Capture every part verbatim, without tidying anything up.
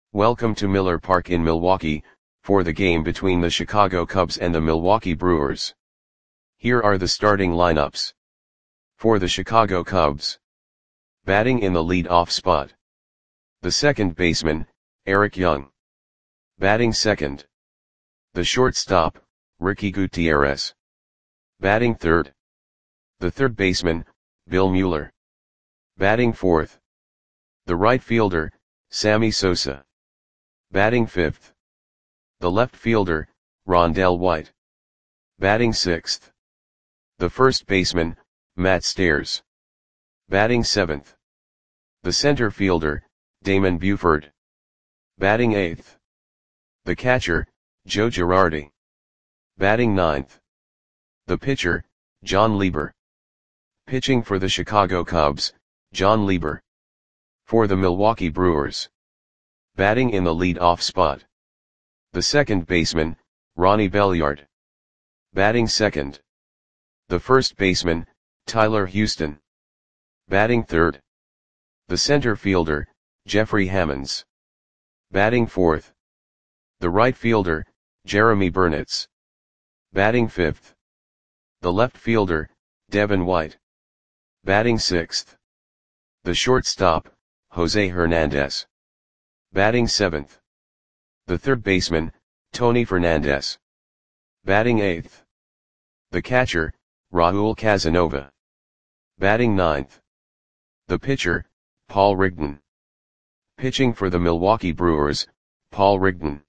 Welcome to Miller Park in Milwaukee, for the game between the Chicago Cubs and the Milwaukee Brewers. Here are the starting lineups. For the Chicago Cubs. Batting in the lead-off spot. The second baseman, Eric Young. Batting second. The shortstop, Ricky Gutierrez. Batting third. The third baseman, Bill Mueller. Batting fourth. The right fielder, Sammy Sosa. Batting fifth. The left fielder, Rondell White. Batting sixth. The first baseman, Matt Stairs. Batting seventh. The center fielder, Damon Buford. Batting eighth. The catcher, Joe Girardi. Batting ninth. The pitcher, John Lieber. Pitching for the Chicago Cubs, John Lieber. For the Milwaukee Brewers. Batting in the lead-off spot. The second baseman, Ronnie Belliard. Batting second. The first baseman, Tyler Houston. Batting third. The center fielder, Jeffrey Hammonds. Batting fourth. The right fielder, Jeremy Burnitz. Batting fifth. The left fielder, Devin White. Batting sixth. The shortstop, Jose Hernandez. Batting seventh. The third baseman, Tony Fernandez. Batting eighth. The catcher, Raul Casanova. Batting ninth. The pitcher, Paul Rigdon. Pitching for the Milwaukee Brewers, Paul Rigdon.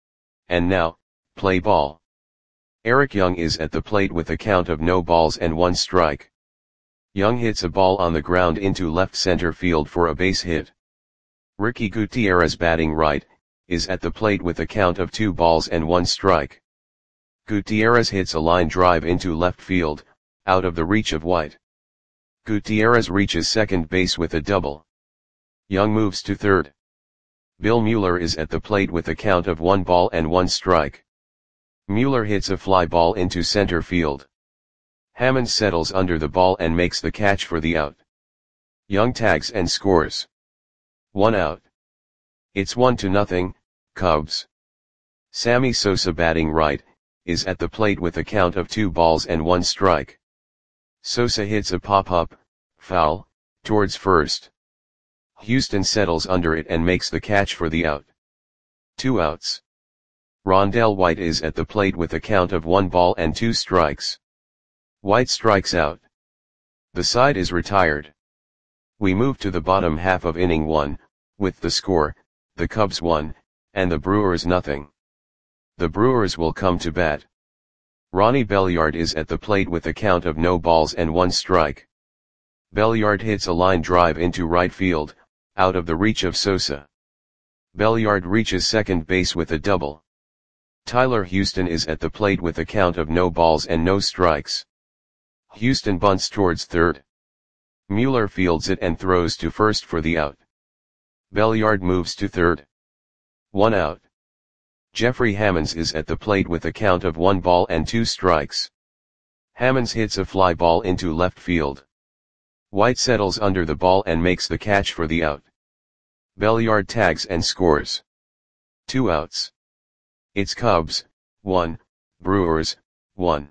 And now, play ball. Eric Young is at the plate with a count of no balls and one strike. Young hits a ball on the ground into left center field for a base hit. Ricky Gutierrez, batting right, is at the plate with a count of two balls and one strike. Gutierrez hits a line drive into left field, out of the reach of White. Gutierrez reaches second base with a double. Young moves to third. Bill Mueller is at the plate with a count of one ball and one strike. Mueller hits a fly ball into center field. Hammond settles under the ball and makes the catch for the out. Young tags and scores. One out. It's one to nothing, Cubs. Sammy Sosa, batting right, is at the plate with a count of two balls and one strike. Sosa hits a pop-up, foul, towards first. Houston settles under it and makes the catch for the out. Two outs. Rondell White is at the plate with a count of one ball and two strikes. White strikes out. The side is retired. We move to the bottom half of inning one, with the score, the Cubs one, and the Brewers nothing. The Brewers will come to bat. Ronnie Belliard is at the plate with a count of no balls and one strike. Belliard hits a line drive into right field, out of the reach of Sosa. Belliard reaches second base with a double. Tyler Houston is at the plate with a count of no balls and no strikes. Houston bunts towards third. Mueller fields it and throws to first for the out. Belliard moves to third. One out. Jeffrey Hammonds is at the plate with a count of one ball and two strikes. Hammonds hits a fly ball into left field. White settles under the ball and makes the catch for the out. Belliard tags and scores. Two outs. It's Cubs, one, Brewers, one.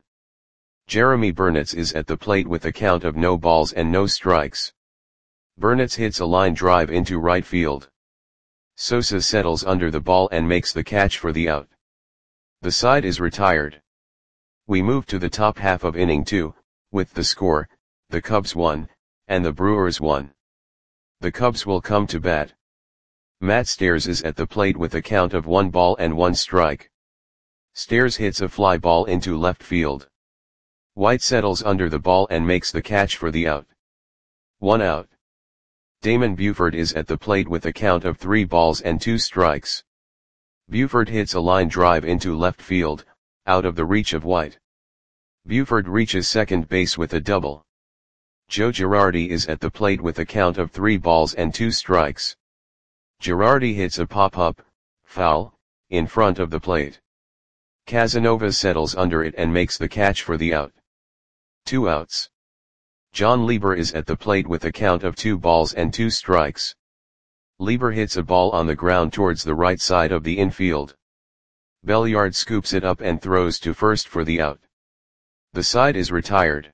Jeremy Burnitz is at the plate with a count of no balls and no strikes. Burnitz hits a line drive into right field. Sosa settles under the ball and makes the catch for the out. The side is retired. We move to the top half of inning two, with the score, the Cubs one, and the Brewers one. The Cubs will come to bat. Matt Stairs is at the plate with a count of one ball and one strike. Stairs hits a fly ball into left field. White settles under the ball and makes the catch for the out. One out. Damon Buford is at the plate with a count of three balls and two strikes. Buford hits a line drive into left field, out of the reach of White. Buford reaches second base with a double. Joe Girardi is at the plate with a count of three balls and two strikes. Girardi hits a pop-up, foul, in front of the plate. Casanova settles under it and makes the catch for the out. Two outs. John Lieber is at the plate with a count of two balls and two strikes. Lieber hits a ball on the ground towards the right side of the infield. Belliard scoops it up and throws to first for the out. The side is retired.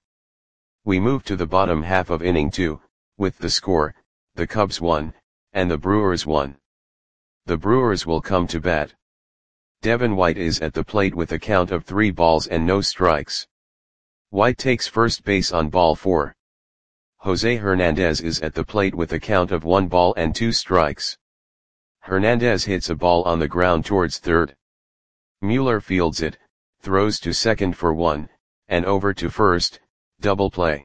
We move to the bottom half of inning two, with the score, the Cubs won, and the Brewers won. The Brewers will come to bat. Devin White is at the plate with a count of three balls and no strikes. White takes first base on ball four. Jose Hernandez is at the plate with a count of one ball and two strikes. Hernandez hits a ball on the ground towards third. Mueller fields it, throws to second for one, and over to first, double play.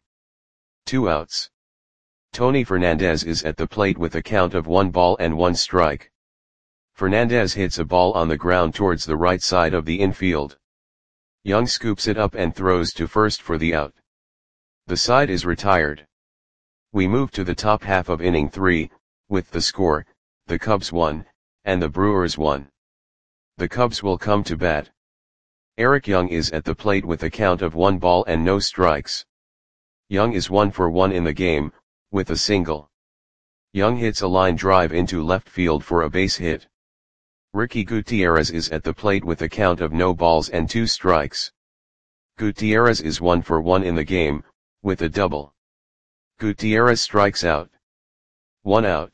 Two outs. Tony Fernandez is at the plate with a count of one ball and one strike. Fernandez hits a ball on the ground towards the right side of the infield. Young scoops it up and throws to first for the out. The side is retired. We move to the top half of inning three, with the score, the Cubs won, and the Brewers won. The Cubs will come to bat. Eric Young is at the plate with a count of one ball and no strikes. Young is one for one in the game, with a single. Young hits a line drive into left field for a base hit. Ricky Gutierrez is at the plate with a count of no balls and two strikes. Gutierrez is one for one in the game, with a double. Gutierrez strikes out. One out.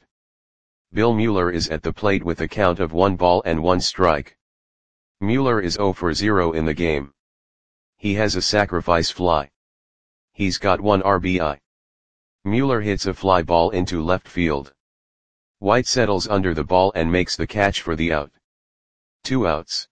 Bill Mueller is at the plate with a count of one ball and one strike. Mueller is zero for zero in the game. He has a sacrifice fly. He's got one R B I. Mueller hits a fly ball into left field. White settles under the ball and makes the catch for the out. Two outs.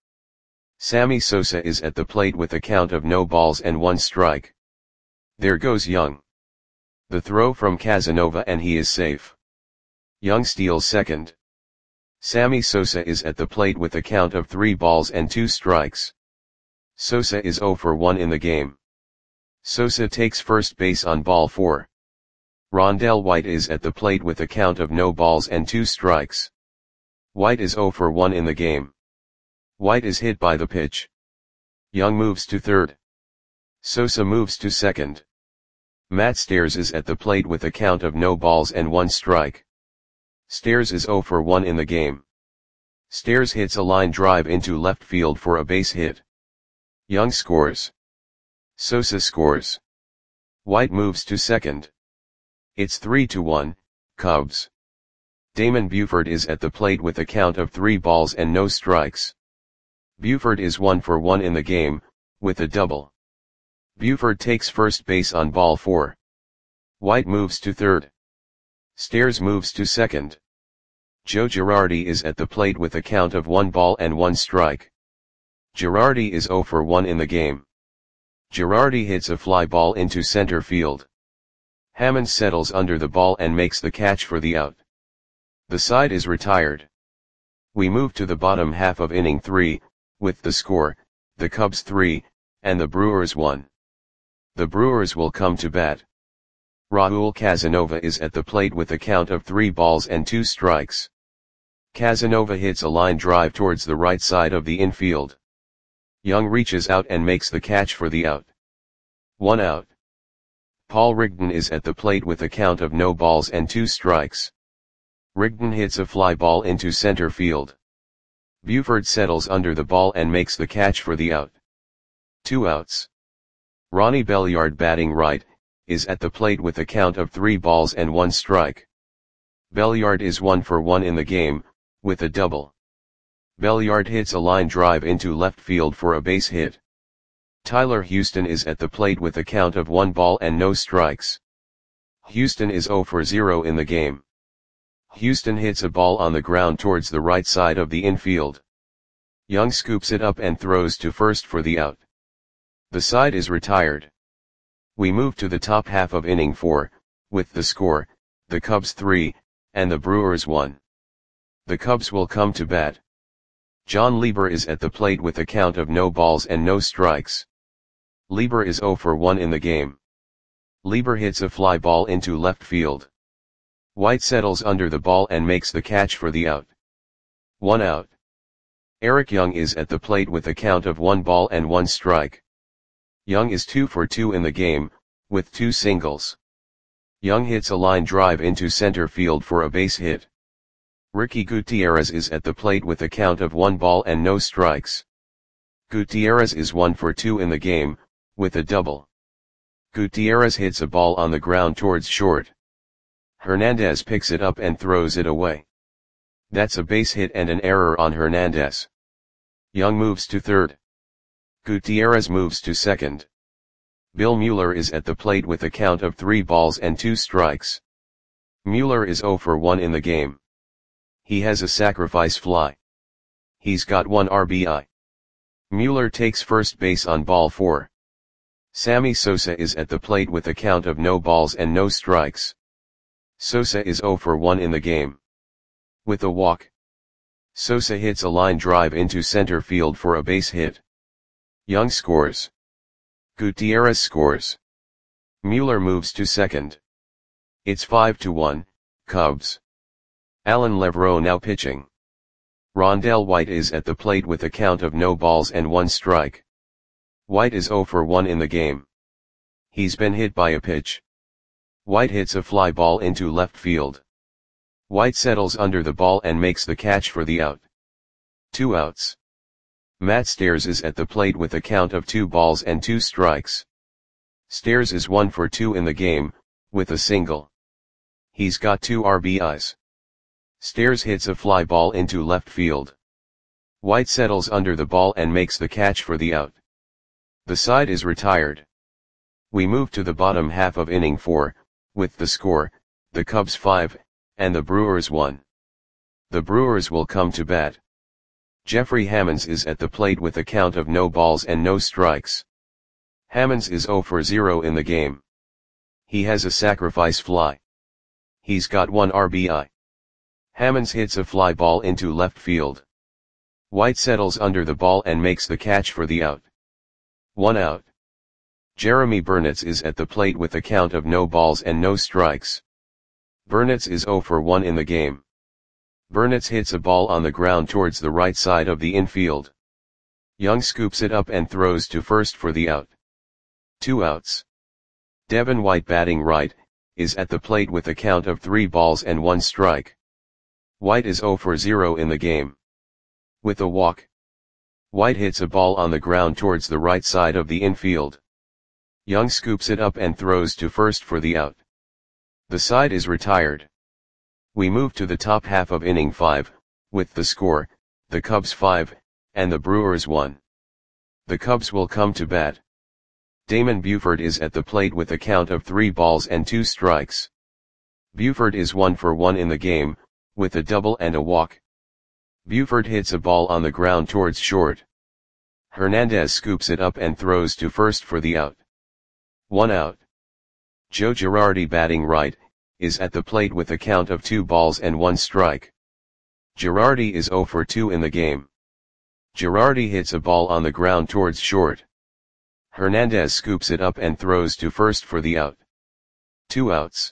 Sammy Sosa is at the plate with a count of no balls and one strike. There goes Young. The throw from Casanova and he is safe. Young steals second. Sammy Sosa is at the plate with a count of three balls and two strikes. Sosa is zero for one in the game. Sosa takes first base on ball four. Rondell White is at the plate with a count of no balls and two strikes. White is zero for one in the game. White is hit by the pitch. Young moves to third. Sosa moves to second. Matt Stairs is at the plate with a count of no balls and one strike. Stairs is zero for one in the game. Stairs hits a line drive into left field for a base hit. Young scores. Sosa scores. White moves to second. It's three to one, Cubs. Damon Buford is at the plate with a count of three balls and no strikes. Buford is one for one in the game, with a double. Buford takes first base on ball four. White moves to third. Stairs moves to second. Joe Girardi is at the plate with a count of one ball and one strike. Girardi is zero for one in the game. Girardi hits a fly ball into center field. Hammond settles under the ball and makes the catch for the out. The side is retired. We move to the bottom half of inning three, with the score, the Cubs three, and the Brewers one. The Brewers will come to bat. Raul Casanova is at the plate with a count of three balls and two strikes. Casanova hits a line drive towards the right side of the infield. Young reaches out and makes the catch for the out. One out. Paul Rigdon is at the plate with a count of no balls and two strikes. Rigdon hits a fly ball into center field. Buford settles under the ball and makes the catch for the out. Two outs. Ronnie Belliard, batting right, is at the plate with a count of three balls and one strike. Belliard is one for one in the game, with a double. Belliard hits a line drive into left field for a base hit. Tyler Houston is at the plate with a count of one ball and no strikes. Houston is zero for zero in the game. Houston hits a ball on the ground towards the right side of the infield. Young scoops it up and throws to first for the out. The side is retired. We move to the top half of inning four, with the score, the Cubs three, and the Brewers one. The Cubs will come to bat. John Lieber is at the plate with a count of no balls and no strikes. Lieber is zero for one in the game. Lieber hits a fly ball into left field. White settles under the ball and makes the catch for the out. One out. Eric Young is at the plate with a count of one ball and one strike. Young is two for two in the game, with two singles. Young hits a line drive into center field for a base hit. Ricky Gutierrez is at the plate with a count of one ball and no strikes. Gutierrez is one for two in the game, with a double. Gutierrez hits a ball on the ground towards short. Hernandez picks it up and throws it away. That's a base hit and an error on Hernandez. Young moves to third. Gutierrez moves to second. Bill Mueller is at the plate with a count of three balls and two strikes. Mueller is zero for one in the game. He has a sacrifice fly. He's got one R B I. Mueller takes first base on ball four. Sammy Sosa is at the plate with a count of no balls and no strikes. Sosa is zero for one in the game. With a walk, Sosa hits a line drive into center field for a base hit. Young scores. Gutierrez scores. Mueller moves to second. It's five to one, Cubs. Alan Levrow now pitching. Rondell White is at the plate with a count of no balls and one strike. White is zero for one in the game. He's been hit by a pitch. White hits a fly ball into left field. White settles under the ball and makes the catch for the out. Two outs. Matt Stairs is at the plate with a count of two balls and two strikes. Stairs is one for two in the game, with a single. He's got two R B Is. Stairs hits a fly ball into left field. White settles under the ball and makes the catch for the out. The side is retired. We move to the bottom half of inning four, with the score, the Cubs five, and the Brewers one. The Brewers will come to bat. Jeffrey Hammonds is at the plate with a count of no balls and no strikes. Hammonds is zero for zero in the game. He has a sacrifice fly. He's got one R B I. Hammonds hits a fly ball into left field. White settles under the ball and makes the catch for the out. One out. Jeremy Burnitz is at the plate with a count of no balls and no strikes. Burnitz is zero for one in the game. Burnitz hits a ball on the ground towards the right side of the infield. Young scoops it up and throws to first for the out. Two outs. Devin White, batting right, is at the plate with a count of three balls and one strike. White is zero for zero in the game. With a walk, White hits a ball on the ground towards the right side of the infield. Young scoops it up and throws to first for the out. The side is retired. We move to the top half of inning five, with the score, the Cubs five, and the Brewers one. The Cubs will come to bat. Damon Buford is at the plate with a count of three balls and two strikes. Buford is one for one in the game, with a double and a walk. Buford hits a ball on the ground towards short. Hernandez scoops it up and throws to first for the out. One out. Joe Girardi, batting right, is at the plate with a count of two balls and one strike. Girardi is zero for two in the game. Girardi hits a ball on the ground towards short. Hernandez scoops it up and throws to first for the out. Two outs.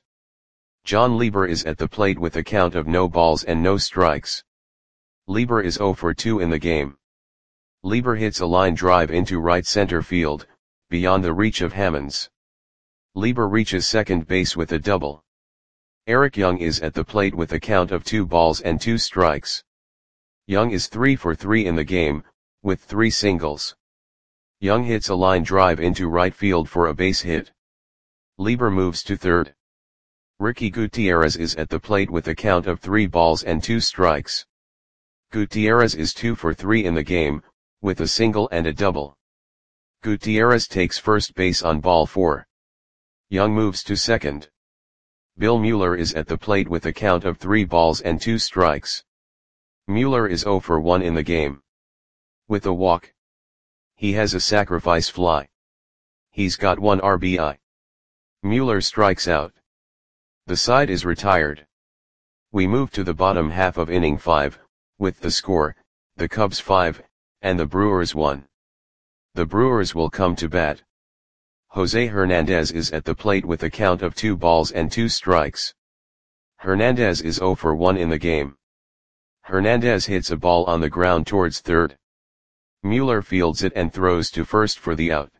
John Lieber is at the plate with a count of no balls and no strikes. Lieber is zero for two in the game. Lieber hits a line drive into right center field, beyond the reach of Hammonds. Lieber reaches second base with a double. Eric Young is at the plate with a count of two balls and two strikes. Young is three for three in the game, with three singles. Young hits a line drive into right field for a base hit. Lieber moves to third. Ricky Gutierrez is at the plate with a count of three balls and two strikes. Gutierrez is two for three in the game, with a single and a double. Gutierrez takes first base on ball four. Young moves to second. Bill Mueller is at the plate with a count of three balls and two strikes. Mueller is zero for one in the game. With a walk, he has a sacrifice fly. He's got one R B I. Mueller strikes out. The side is retired. We move to the bottom half of inning five, with the score, the Cubs five, and the Brewers one. The Brewers will come to bat. Jose Hernandez is at the plate with a count of two balls and two strikes. Hernandez is zero for one in the game. Hernandez hits a ball on the ground towards third. Mueller fields it and throws to first for the out.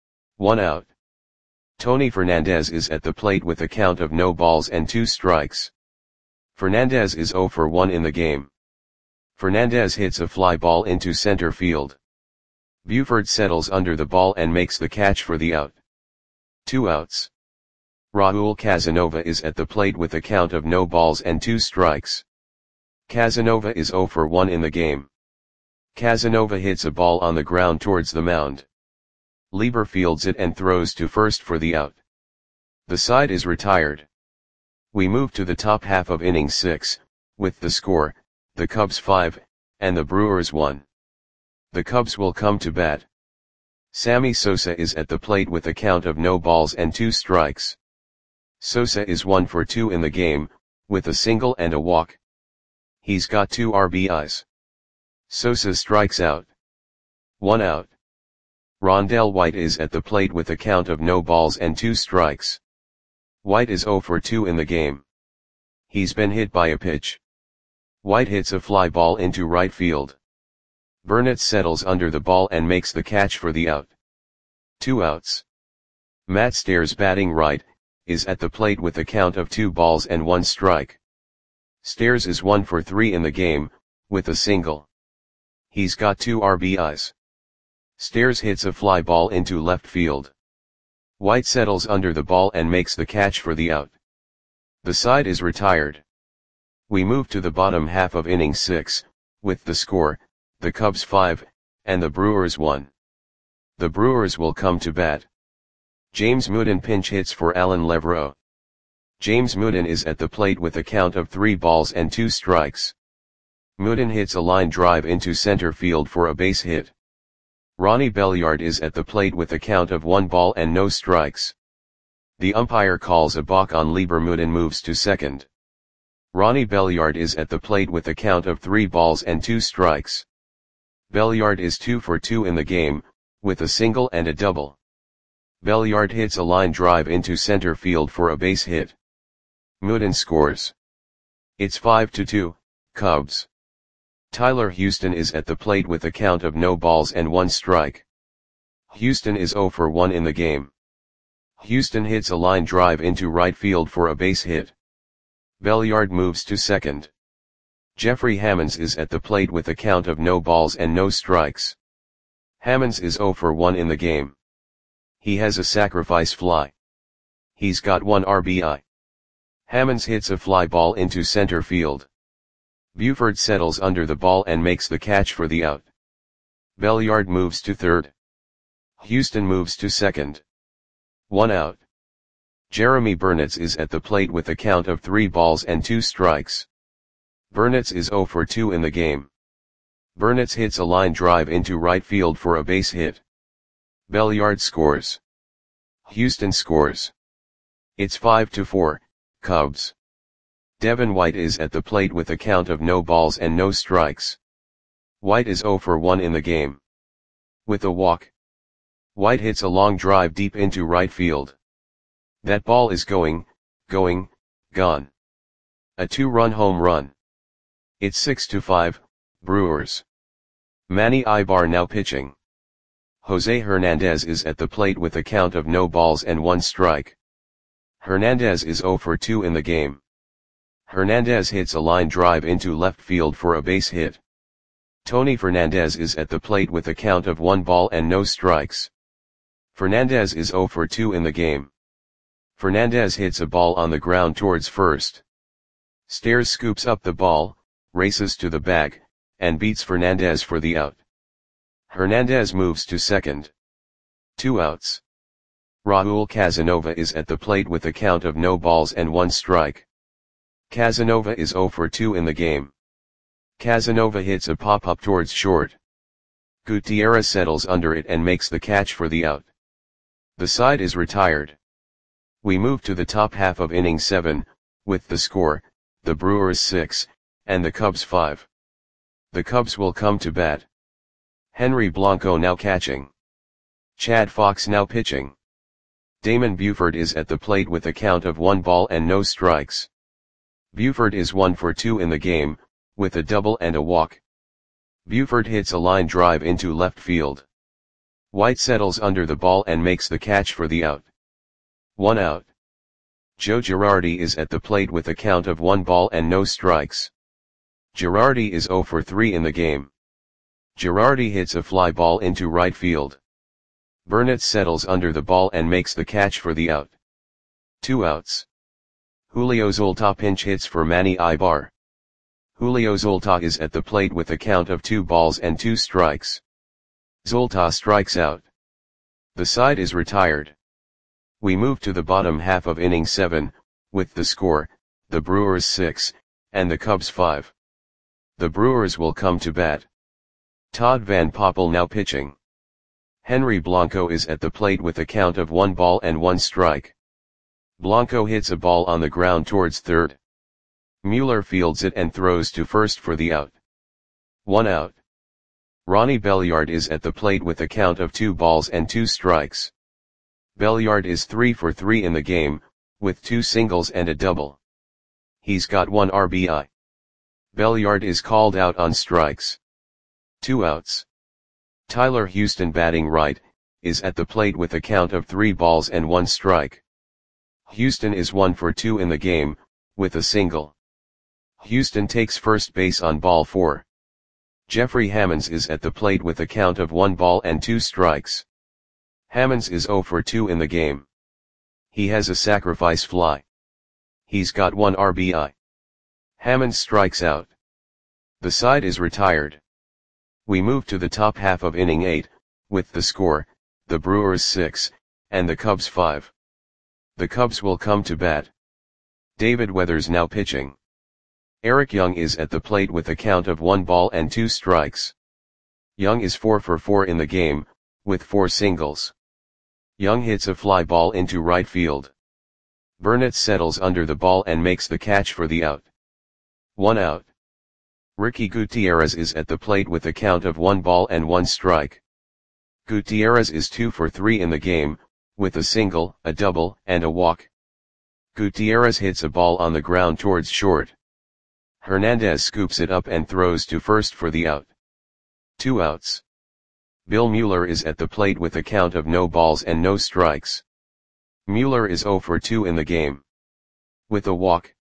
One out. Tony Fernandez is at the plate with a count of no balls and two strikes. Fernandez is zero for one in the game. Fernandez hits a fly ball into center field. Buford settles under the ball and makes the catch for the out. Two outs. Raul Casanova is at the plate with a count of no balls and two strikes. Casanova is zero for one in the game. Casanova hits a ball on the ground towards the mound. Lieber fields it and throws to first for the out. The side is retired. We move to the top half of inning six, with the score, the Cubs five, and the Brewers one. The Cubs will come to bat. Sammy Sosa is at the plate with a count of no balls and two strikes. Sosa is one for two in the game, with a single and a walk. He's got two R B Is. Sosa strikes out. One out. Rondell White is at the plate with a count of no balls and two strikes. White is zero for two in the game. He's been hit by a pitch. White hits a fly ball into right field. Burnett settles under the ball and makes the catch for the out. Two outs. Matt Stairs, batting right, is at the plate with a count of two balls and one strike. Stairs is one for three in the game, with a single. He's got two R B Is. Stairs hits a fly ball into left field. White settles under the ball and makes the catch for the out. The side is retired. We move to the bottom half of inning six, with the score, the Cubs five, and the Brewers one. The Brewers will come to bat. James Mooden pinch hits for Alan Levroux. James Mooden is at the plate with a count of three balls and two strikes. Mooden hits a line drive into center field for a base hit. Ronnie Belliard is at the plate with a count of one ball and no strikes. The umpire calls a balk on Lieber. Mooden moves to second. Ronnie Belliard is at the plate with a count of three balls and two strikes. Belliard is two for two in the game, with a single and a double. Belliard hits a line drive into center field for a base hit. Mooden scores. It's five to two, Cubs. Tyler Houston is at the plate with a count of no balls and one strike. Houston is zero for one in the game. Houston hits a line drive into right field for a base hit. Belliard moves to second. Jeffrey Hammonds is at the plate with a count of no balls and no strikes. Hammonds is zero for one in the game. He has a sacrifice fly. He's got one R B I. Hammonds hits a fly ball into center field. Buford settles under the ball and makes the catch for the out. Belliard moves to third. Houston moves to second. One out. Jeremy Burnett is at the plate with a count of three balls and two strikes. Burnett is zero for two in the game. Burnett hits a line drive into right field for a base hit. Belliard scores. Houston scores. It's five to four, Cubs. Devin White is at the plate with a count of no balls and no strikes. White is zero for one in the game. With a walk. White hits a long drive deep into right field. That ball is going, going, gone. A two-run home run. It's six to five, Brewers. Manny Ibar now pitching. Jose Hernandez is at the plate with a count of no balls and one strike. Hernandez is zero for two in the game. Hernandez hits a line drive into left field for a base hit. Tony Fernandez is at the plate with a count of one ball and no strikes. Fernandez is zero for two in the game. Fernandez hits a ball on the ground towards first. Stairs scoops up the ball, races to the bag, and beats Fernandez for the out. Hernandez moves to second. Two outs. Raul Casanova is at the plate with a count of no balls and one strike. Casanova is zero for two in the game. Casanova hits a pop-up towards short. Gutierrez settles under it and makes the catch for the out. The side is retired. We move to the top half of inning seven, with the score, the Brewers six, and the Cubs five. The Cubs will come to bat. Henry Blanco now catching. Chad Fox now pitching. Damon Buford is at the plate with a count of one ball and no strikes. Buford is one for two in the game, with a double and a walk. Buford hits a line drive into left field. White settles under the ball and makes the catch for the out. One out. Joe Girardi is at the plate with a count of one ball and no strikes. Girardi is zero for three in the game. Girardi hits a fly ball into right field. Burnett settles under the ball and makes the catch for the out. Two outs. Julio Zolta pinch hits for Manny Ibar. Julio Zolta is at the plate with a count of two balls and two strikes. Zolta strikes out. The side is retired. We move to the bottom half of inning seven, with the score, the Brewers six, and the Cubs five. The Brewers will come to bat. Todd Van Poppel now pitching. Henry Blanco is at the plate with a count of one ball and one strike. Blanco hits a ball on the ground towards third. Mueller fields it and throws to first for the out. One out. Ronnie Belliard is at the plate with a count of two balls and two strikes. Belliard is three for three in the game, with two singles and a double. He's got one R B I. Belliard is called out on strikes. Two outs. Tyler Houston, batting right, is at the plate with a count of three balls and one strike. Houston is one for two in the game, with a single. Houston takes first base on ball four. Jeffrey Hammonds is at the plate with a count of one ball and two strikes. Hammonds is zero for two in the game. He has a sacrifice fly. He's got one R B I. Hammonds strikes out. The side is retired. We move to the top half of inning eight, with the score, the Brewers six, and the Cubs five. The Cubs will come to bat. David Weathers now pitching. Eric Young is at the plate with a count of one ball and two strikes. Young is four for four in the game, with four singles. Young hits a fly ball into right field. Burnett settles under the ball and makes the catch for the out. One out. Ricky Gutierrez is at the plate with a count of one ball and one strike. Gutierrez is two for three in the game, with a single, a double, and a walk. Gutierrez hits a ball on the ground towards short. Hernandez scoops it up and throws to first for the out. Two outs. Bill Mueller is at the plate with a count of no balls and no strikes. Mueller is zero for two in the game. With a walk.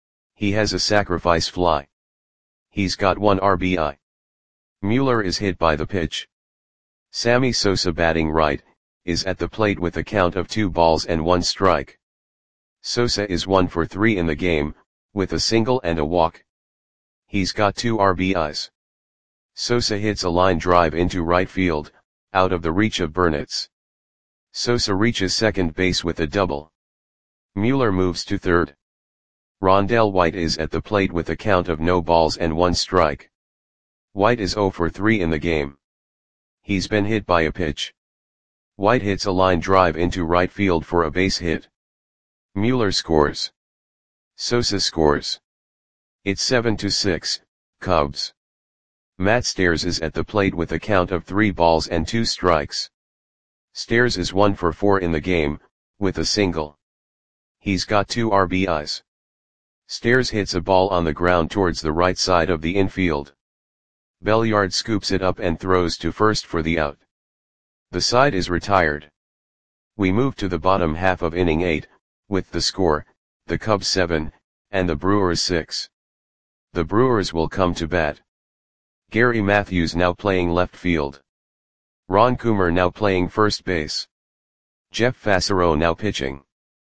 He has a sacrifice fly. He's got one R B I. Mueller is hit by the pitch. Sammy Sosa, batting right, is at the plate with a count of two balls and one strike. Sosa is one for three in the game, with a single and a walk. He's got two R B Is. Sosa hits a line drive into right field, out of the reach of Burnett's. Sosa reaches second base with a double. Mueller moves to third. Rondell White is at the plate with a count of no balls and one strike. White is zero for three in the game. He's been hit by a pitch. White hits a line drive into right field for a base hit. Mueller scores. Sosa scores. It's seven to six, Cubs. Matt Stairs is at the plate with a count of three balls and two strikes. Stairs is one for four in the game, with a single. He's got two R B Is. Stairs hits a ball on the ground towards the right side of the infield. Belliard scoops it up and throws to first for the out. The side is retired. We move to the bottom half of inning eight, with the score, the Cubs seven, and the Brewers six. The Brewers will come to bat. Gary Matthews now playing left field. Ron Coomer now playing first base. Jeff Fassero now pitching.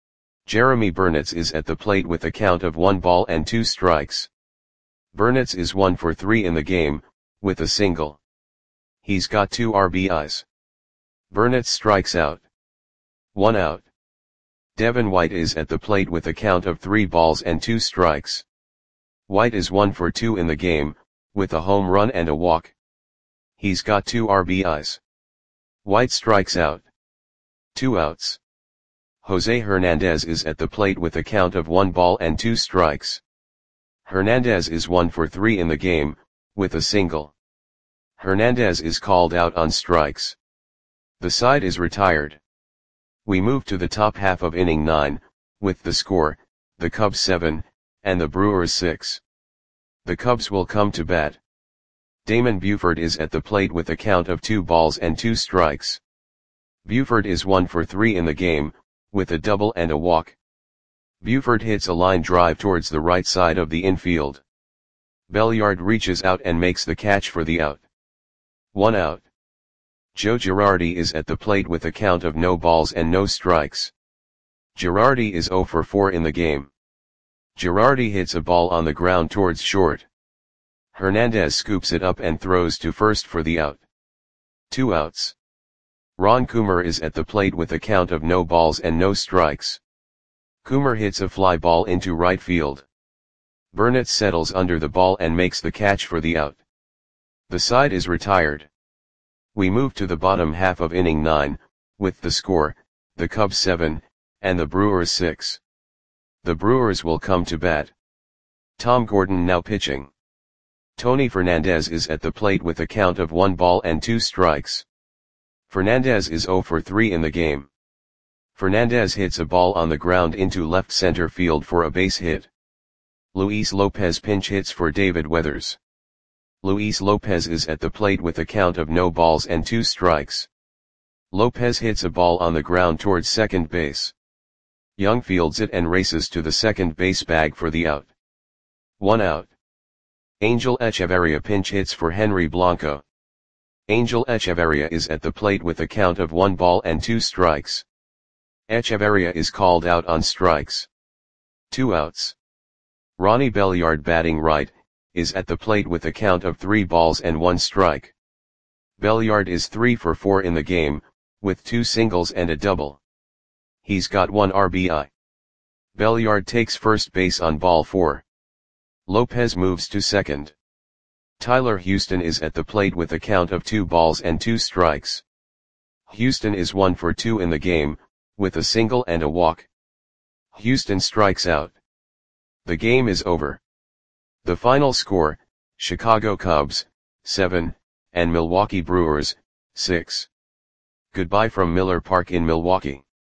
Jeremy Burnett is at the plate with a count of one ball and two strikes. Burnett is one for three in the game, with a single. He's got two R B Is. Burnett strikes out. One out. Devin White is at the plate with a count of three balls and two strikes. White is one for two in the game, with a home run and a walk. He's got two R B Is. White strikes out. Two outs. Jose Hernandez is at the plate with a count of one ball and two strikes. Hernandez is one for three in the game, with a single. Hernandez is called out on strikes. The side is retired. We move to the top half of inning nine, with the score, the Cubs seven, and the Brewers six. The Cubs will come to bat. Damon Buford is at the plate with a count of two balls and two strikes. Buford is one for three in the game, with a double and a walk. Buford hits a line drive towards the right side of the infield. Belliard reaches out and makes the catch for the out. One out. Joe Girardi is at the plate with a count of no balls and no strikes. Girardi is zero for four in the game. Girardi hits a ball on the ground towards short. Hernandez scoops it up and throws to first for the out. Two outs. Ron Coomer is at the plate with a count of no balls and no strikes. Coomer hits a fly ball into right field. Burnett settles under the ball and makes the catch for the out. The side is retired. We move to the bottom half of inning nine, with the score, the Cubs seven, and the Brewers six. The Brewers will come to bat. Tom Gordon now pitching. Tony Fernandez is at the plate with a count of one ball and two strikes. Fernandez is zero for three in the game. Fernandez hits a ball on the ground into left center field for a base hit. Luis Lopez pinch hits for David Weathers. Luis Lopez is at the plate with a count of no balls and two strikes. Lopez hits a ball on the ground towards second base. Young fields it and races to the second base bag for the out. One out. Angel Echeverria pinch hits for Henry Blanco. Angel Echeverria is at the plate with a count of one ball and two strikes. Echeverria is called out on strikes. Two outs. Ronnie Belliard batting right, is at the plate with a count of three balls and one strike. Belliard is three for four in the game, with two singles and a double. He's got one R B I. Belliard takes first base on ball four. Lopez moves to second. Tyler Houston is at the plate with a count of two balls and two strikes. Houston is one for two in the game, with a single and a walk. Houston strikes out. The game is over. The final score, Chicago Cubs, seven, and Milwaukee Brewers, six. Goodbye from Miller Park in Milwaukee.